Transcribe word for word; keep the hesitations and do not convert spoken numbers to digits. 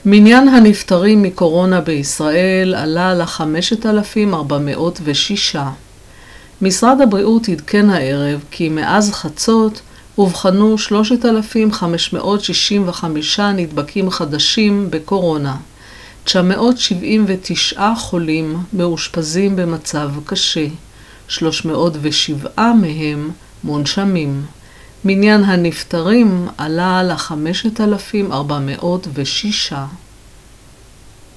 מניין הנפטרים מקורונה בישראל עלה ל-חמשת אלפים ארבע מאות ושש. משרד הבריאות עדכן הערב כי מאז חצות אובחנו שלושת אלפים חמש מאות שישים וחמישה נדבקים חדשים בקורונה. תשע מאות שבעים ותשע חולים מאושפזים במצב קשה. שלוש מאות ושבע מהם מונשמים. מניין הנפטרים עלה ל-חמשת אלפים ארבע מאות ושש.